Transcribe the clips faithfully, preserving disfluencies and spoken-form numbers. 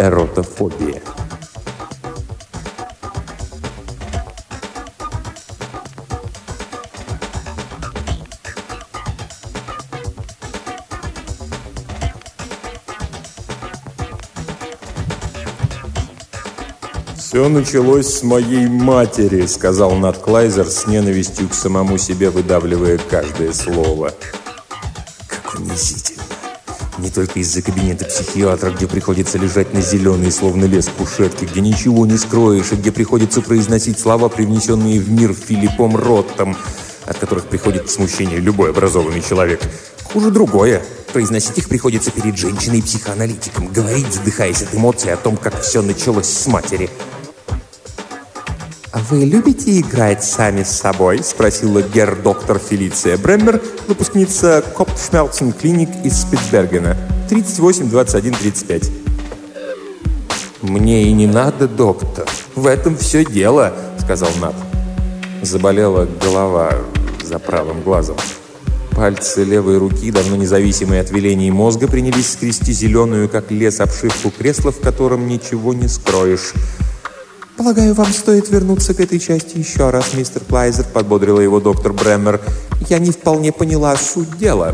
эротофобия. «Все началось с моей матери», — сказал Нат Клайзер с ненавистью к самому себе, выдавливая каждое слово. «Как унизительно! Не только из-за кабинета психиатра, где приходится лежать на зеленой, словно лес кушетки, где ничего не скроешь, и где приходится произносить слова, привнесенные в мир Филиппом Роттом, от которых приходит к смущению любой образованный человек. Хуже другое. Произносить их приходится перед женщиной-психоаналитиком, говорить, задыхаясь от эмоций, о том, как все началось с матери». «А вы любите играть сами с собой?» — спросила герр-доктор Фелиция Бреммер, выпускница Копфшмерцен-клиник из Спицбергена. тридцать восемь двадцать один тридцать пять. «Мне и не надо, доктор. В этом все дело», — сказал Нат. Заболела голова за правым глазом. Пальцы левой руки, давно независимые от велений мозга, принялись скрести зеленую, как лес, обшивку кресла, в котором ничего не скроешь. «Полагаю, вам стоит вернуться к этой части еще раз, мистер Клайзер», — подбодрила его доктор Бреммер. «Я не вполне поняла суть дела».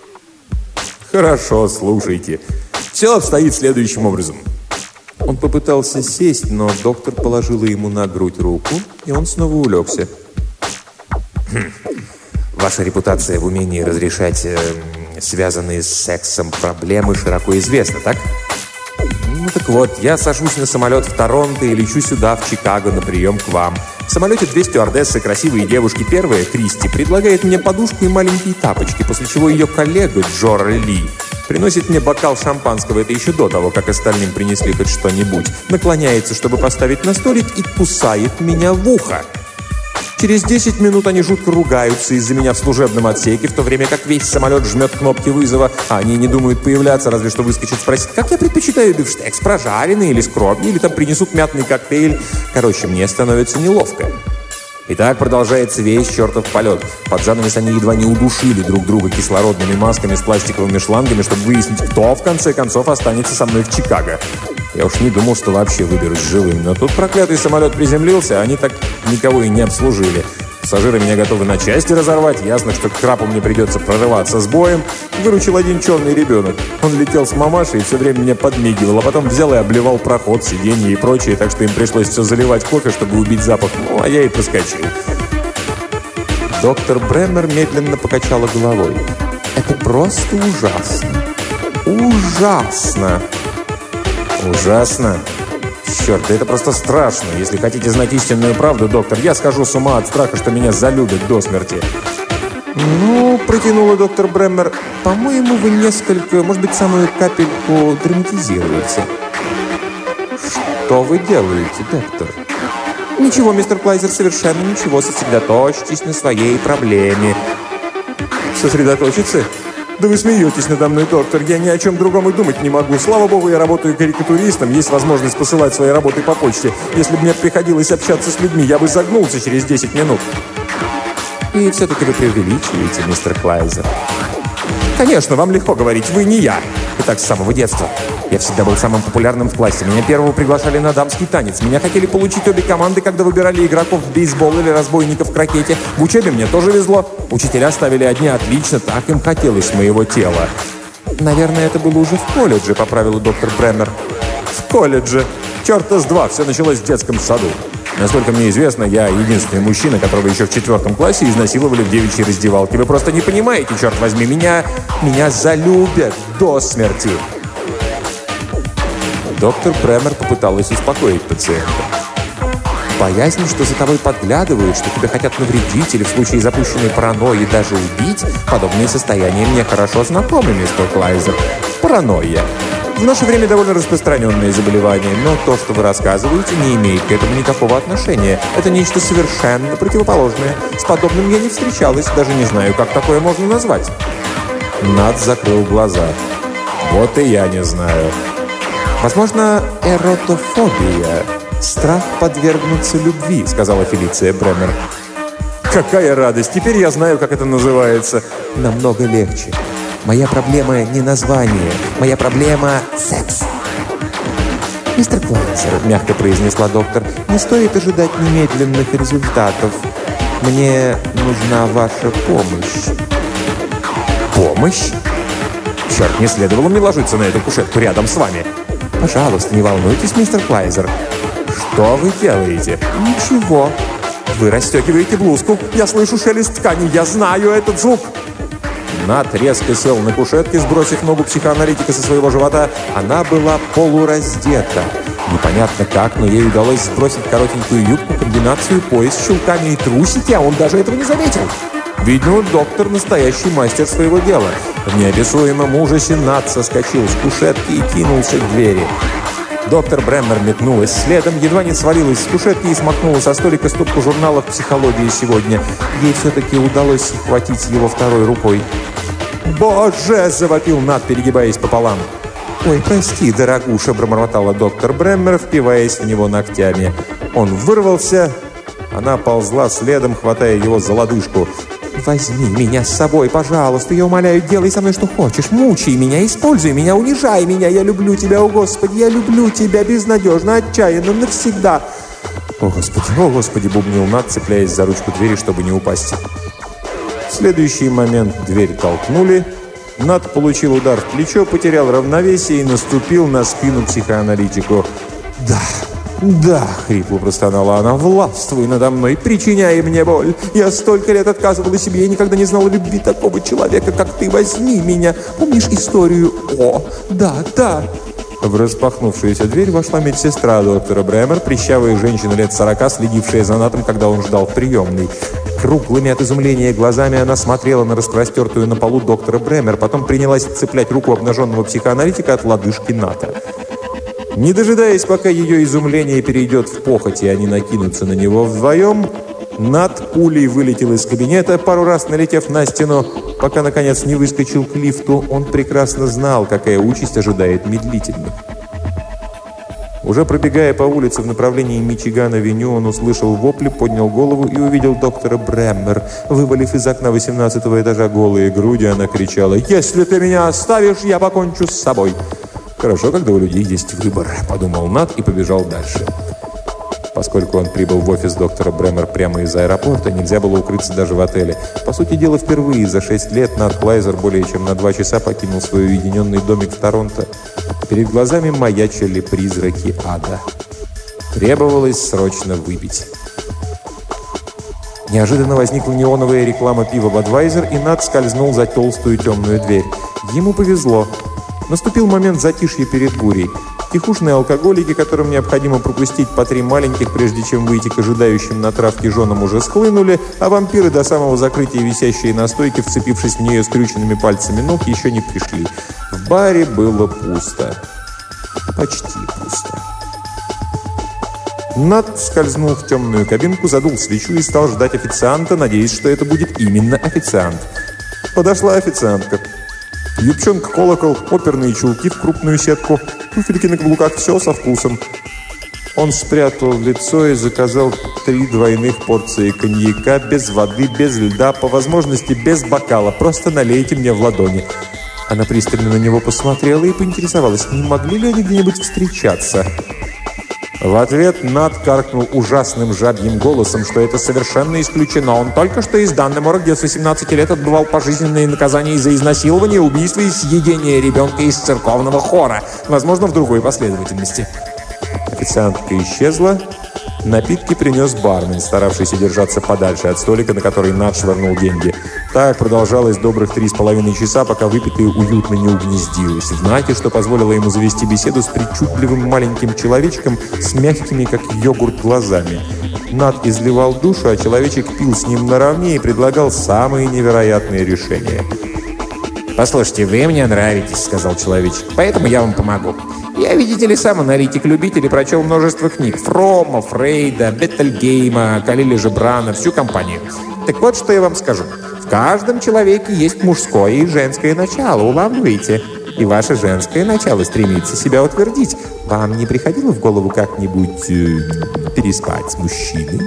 «Хорошо, слушайте. Все обстоит следующим образом». Он попытался сесть, но доктор положила ему на грудь руку, и он снова улегся. «Хм. Ваша репутация в умении разрешать э, связанные с сексом проблемы широко известна, так? Ну так вот, я сажусь на самолет в Торонто и лечу сюда, в Чикаго, на прием к вам. В самолете две стюардессы, красивые девушки. Первая, Кристи, предлагает мне подушку и маленькие тапочки, после чего ее коллега Джора Ли приносит мне бокал шампанского, это еще до того, как остальным принесли хоть что-нибудь. Наклоняется, чтобы поставить на столик, и кусает меня в ухо. Через десять минут они жутко ругаются из-за меня в служебном отсеке, в то время как весь самолет жмет кнопки вызова, а они не думают появляться, разве что выскочат спросить, как я предпочитаю бифштекс, прожаренный или с кровью, или там принесут мятный коктейль. Короче, мне становится неловко. И так продолжается весь чертов полет. Под занавес они едва не удушили друг друга кислородными масками с пластиковыми шлангами, чтобы выяснить, кто в конце концов останется со мной в Чикаго. Я уж не думал, что вообще выберусь живым, но тут проклятый самолет приземлился, а они так никого и не обслужили. Пассажиры меня готовы на части разорвать, ясно, что к храпу мне придется прорываться с боем. Выручил один черный ребенок. Он летел с мамашей и все время меня подмигивал, а потом взял и обливал проход, сиденье и прочее, так что им пришлось все заливать кофе, чтобы убить запах. Ну, а я и проскочил. Доктор Бреммер медленно покачала головой. «Это просто ужасно. Ужасно!» «Ужасно? Черт, да это просто страшно. Если хотите знать истинную правду, доктор, я схожу с ума от страха, что меня залюбят до смерти». «Ну, — протянула доктор Бреммер, — по-моему, вы несколько, может быть, самую капельку драматизируете». «Что вы делаете, доктор?» «Ничего, мистер Клайзер, совершенно ничего. Сосредоточьтесь на своей проблеме». «Сосредоточиться? Да вы смеетесь надо мной, доктор. Я ни о чем другом и думать не могу. Слава богу, я работаю карикатуристом. Есть возможность посылать свои работы по почте. Если бы мне приходилось общаться с людьми, я бы загнулся через десять минут». «И все-таки вы преувеличиваете, мистер Клайзер». «Конечно, вам легко говорить. Вы не я. И так с самого детства. Я всегда был самым популярным в классе. Меня первого приглашали на дамский танец. Меня хотели получить обе команды, когда выбирали игроков в бейсбол или разбойников в крокете. В учебе мне тоже везло. Учителя ставили одни отлично, так им хотелось моего тела». «Наверное, это было уже в колледже», — поправила доктор Бреммер. «В колледже? Черта с два. Все началось в детском саду. Насколько мне известно, я единственный мужчина, которого еще в четвертом классе изнасиловали в девичьей раздевалке. Вы просто не понимаете, черт возьми, меня, меня залюбят до смерти». Доктор Бреммер попыталась успокоить пациента. «Боязнь, что за тобой подглядывают, что тебе хотят навредить или в случае запущенной паранойи даже убить, подобные состояния мне хорошо знакомы, мистер Клайзер. Паранойя. В наше время довольно распространенное заболевание, но то, что вы рассказываете, не имеет к этому никакого отношения. Это нечто совершенно противоположное. С подобным я не встречалась, даже не знаю, как такое можно назвать». Нат закрыл глаза. «Вот и я не знаю». «Возможно, эротофобия. Страх подвергнуться любви», — сказала Фелиция Бреммер. «Какая радость! Теперь я знаю, как это называется». «Намного легче. Моя проблема не название. Моя проблема — секс». «Мистер Клайзер», — мягко произнесла доктор, — «не стоит ожидать немедленных результатов. Мне нужна ваша помощь». «Помощь? Черт, не следовало мне ложиться на эту кушетку рядом с вами. Пожалуйста, не волнуйтесь, мистер Клайзер». «Что вы делаете?» «Ничего. Вы расстегиваете блузку. Я слышу шелест ткани. Я знаю этот звук». Нат резко сел на кушетке, сбросив ногу психоаналитика со своего живота. Она была полураздета. Непонятно как, но ей удалось сбросить коротенькую юбку, комбинацию, пояс с чулками и трусики, а он даже этого не заметил. Видно, доктор настоящий мастер своего дела. В неописуемом ужасе Нат соскочил с кушетки и кинулся к двери. Доктор Бреммер метнулась следом, едва не свалилась с кушетки и смахнула со столика стопку журналов «Психология сегодня». Ей все-таки удалось схватить его второй рукой. «Боже!» – завопил Нат, перегибаясь пополам. «Ой, прости, дорогуша!» – пробормотала доктор Бреммер, впиваясь в него ногтями. Он вырвался, она ползла следом, хватая его за лодыжку. «Возьми меня с собой, пожалуйста, я умоляю, делай со мной что хочешь, мучай меня, используй меня, унижай меня, я люблю тебя, о Господи, я люблю тебя безнадежно, отчаянно, навсегда!» «О Господи, о Господи!» – бубнил Нат, цепляясь за ручку двери, чтобы не упасть. В следующий момент дверь толкнули, Нат получил удар в плечо, потерял равновесие и наступил на спину психоаналитику. «Да, да!» — хрипло простонала она. «Властвуй надо мной, причиняй мне боль! Я столько лет отказывала себе, я никогда не знала любви такого человека, как ты! Возьми меня! Помнишь историю? О, да, да!» В распахнувшуюся дверь вошла медсестра доктора Бреммер, прыщавая женщина лет сорока, следившая за Натом, когда он ждал в приемной. Круглыми от изумления глазами она смотрела на распростертую на полу доктора Бреммер, потом принялась цеплять руку обнаженного психоаналитика от лодыжки Ната. Не дожидаясь, пока ее изумление перейдет в похоть, и они накинутся на него вдвоем, Нат пулей вылетел из кабинета, пару раз налетев на стену, пока, наконец, не выскочил к лифту. Он прекрасно знал, какая участь ожидает медлительных. Уже пробегая по улице в направлении Мичиган-авеню, он услышал вопли, поднял голову и увидел доктора Бреммер. Вывалив из окна восемнадцатого этажа голые груди, она кричала: «Если ты меня оставишь, я покончу с собой!» «Хорошо, когда у людей есть выбор», — подумал Нат и побежал дальше. Поскольку он прибыл в офис доктора Бреммер прямо из аэропорта, нельзя было укрыться даже в отеле. По сути дела, впервые за шесть лет Нат Клайзер более чем на два часа покинул свой уединенный домик в Торонто. Перед глазами маячили призраки ада. Требовалось срочно выпить. Неожиданно возникла неоновая реклама пива «Бадвайзер», и Нат скользнул за толстую темную дверь. Ему повезло. Наступил момент затишья перед бурей. Тихушные алкоголики, которым необходимо пропустить по три маленьких, прежде чем выйти к ожидающим на травке женам, уже схлынули, а вампиры до самого закрытия, висящие на стойке, вцепившись в нее скрюченными пальцами ног, еще не пришли. В баре было пусто. Почти пусто. Нат скользнул в темную кабинку, задул свечу и стал ждать официанта, надеясь, что это будет именно официант. Подошла официантка. Юбчонка-колокол, оперные чулки в крупную сетку, туфельки на каблуках, все со вкусом. Он спрятал лицо и заказал три двойных порции коньяка, без воды, без льда, по возможности без бокала. Просто налейте мне в ладони. Она пристально на него посмотрела и поинтересовалась, не могли ли они где-нибудь встречаться. В ответ Нат каркнул ужасным жабьим голосом, что это совершенно исключено. Он только что из Даннемора, где с восемнадцати лет отбывал пожизненные наказания за изнасилование, убийство и съедение ребенка из церковного хора. Возможно, в другой последовательности. Официантка исчезла. Напитки принес бармен, старавшийся держаться подальше от столика, на который Нат швырнул деньги. Так продолжалось добрых три с половиной часа, пока выпитое уютно не угнездилось в Нате, что позволило ему завести беседу с причудливым маленьким человечком с мягкими, как йогурт, глазами. Нат изливал душу, а человечек пил с ним наравне и предлагал самые невероятные решения. «Послушайте, вы мне нравитесь», — сказал человечек, — «поэтому я вам помогу. Я, видите ли, сам аналитик-любитель и прочел множество книг. Фромма, Фрейда, Беттельгейма, Калиля Жебрана, всю компанию. Так вот, что я вам скажу. В каждом человеке есть мужское и женское начало, улавливаете? И ваше женское начало стремится себя утвердить. Вам не приходило в голову как-нибудь э, переспать с мужчиной?»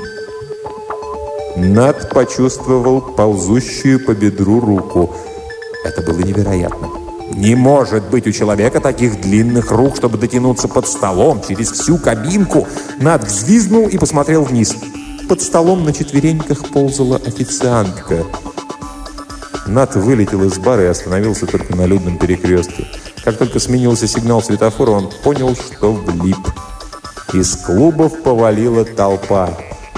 Нат почувствовал ползущую по бедру руку. Это было невероятно. Не может быть у человека таких длинных рук, чтобы дотянуться под столом через всю кабинку. Нат взвизгнул и посмотрел вниз. Под столом на четвереньках ползала официантка. Нат вылетел из бара и остановился только на людном перекрестке. Как только сменился сигнал светофора, он понял, что влип. Из клубов повалила толпа.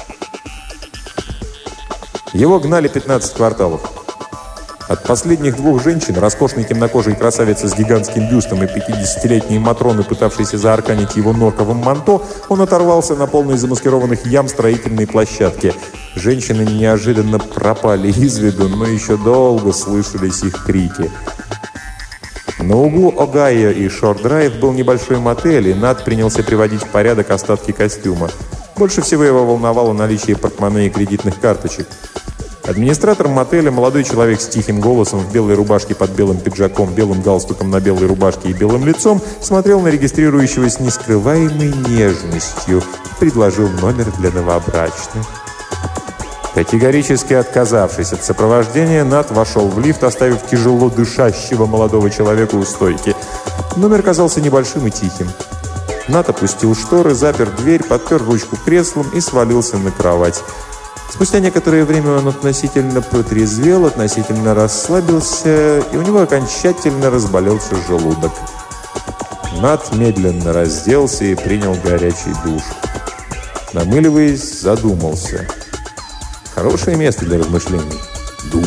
Его гнали пятнадцать кварталов. От последних двух женщин, роскошной темнокожей красавицы с гигантским бюстом и пятидесятилетней Матроны, пытавшейся заарканить его норковым манто, он оторвался на полной замаскированных ям строительной площадке. Женщины неожиданно пропали из виду, но еще долго слышались их крики. На углу Огайо и Шор-Драйв был небольшой мотель, и Нат принялся приводить в порядок остатки костюма. Больше всего его волновало наличие портмоне и кредитных карточек. Администратор мотеля, молодой человек с тихим голосом, в белой рубашке под белым пиджаком, белым галстуком на белой рубашке и белым лицом, смотрел на регистрирующего с нескрываемой нежностью, предложил номер для новобрачных. Категорически отказавшись от сопровождения, Нат вошел в лифт, оставив тяжело дышащего молодого человека у стойки. Номер казался небольшим и тихим. Нат опустил шторы, запер дверь, подпер ручку креслом и свалился на кровать. Спустя некоторое время он относительно протрезвел, относительно расслабился, и у него окончательно разболелся желудок. Нат медленно разделся и принял горячий душ. Намыливаясь, задумался. Хорошее место для размышлений. Душ.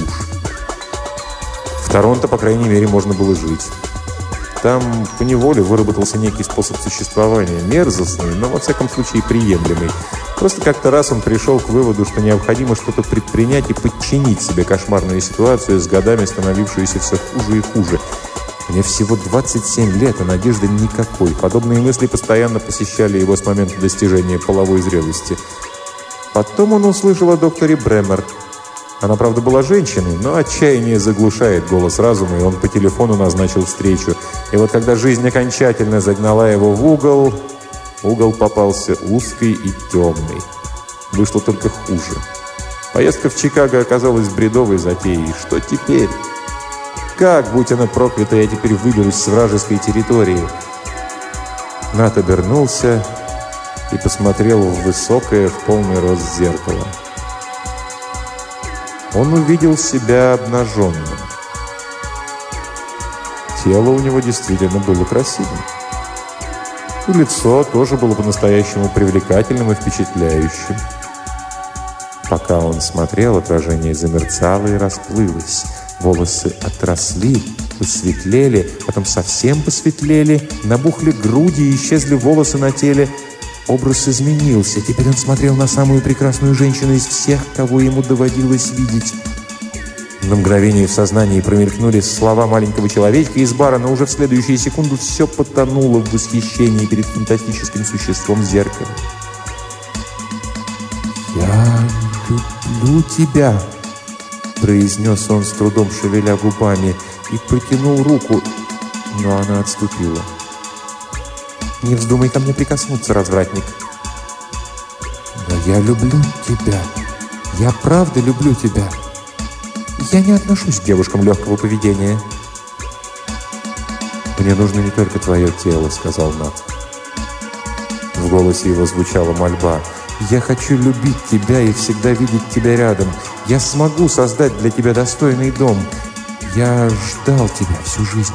В Торонто, по крайней мере, можно было жить. Там поневоле выработался некий способ существования, мерзостный, но во всяком случае приемлемый. Просто как-то раз он пришел к выводу, что необходимо что-то предпринять и подчинить себе кошмарную ситуацию, с годами становившуюся все хуже и хуже. Мне всего двадцать семь лет, а надежды никакой. Подобные мысли постоянно посещали его с момента достижения половой зрелости. Потом он услышал о докторе Бремер. Она, правда, была женщиной, но отчаяние заглушает голос разума, и он по телефону назначил встречу. И вот когда жизнь окончательно загнала его в угол, угол попался узкий и темный. Вышло только хуже. Поездка в Чикаго оказалась бредовой затеей. Что теперь? Как, будь она проклята, я теперь выберусь с вражеской территории? Нат обернулся и посмотрел в высокое, в полный рост зеркало. Он увидел себя обнаженным. Тело у него действительно было красивым. И лицо тоже было по-настоящему привлекательным и впечатляющим. Пока он смотрел, отражение замерцало и расплылось. Волосы отросли, посветлели, потом совсем посветлели, набухли груди и исчезли волосы на теле. Образ изменился. Теперь он смотрел на самую прекрасную женщину из всех, кого ему доводилось видеть. На мгновение в сознании промелькнули слова маленького человечка из бара, но уже в следующую секунду все потонуло в восхищении перед фантастическим существом в зеркале. «Я люблю тебя», — произнес он, с трудом шевеля губами, и протянул руку, но она отступила. «Не вздумай ко мне прикоснуться, развратник». «Но я люблю тебя. Я правда люблю тебя. Я не отношусь к девушкам легкого поведения». «Мне нужно не только твое тело», — сказал Нат. В голосе его звучала мольба. «Я хочу любить тебя и всегда видеть тебя рядом. Я смогу создать для тебя достойный дом. Я ждал тебя всю жизнь».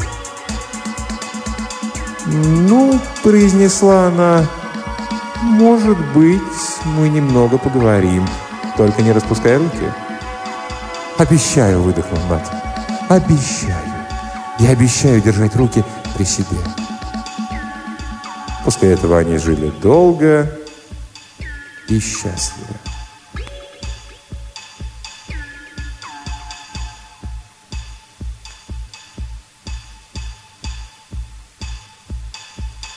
«Ну, — произнесла она, — может быть, мы немного поговорим. Только не распускай руки». «Обещаю», — выдохнул Нат. «Обещаю. Я обещаю держать руки при себе». После этого они жили долго и счастливо.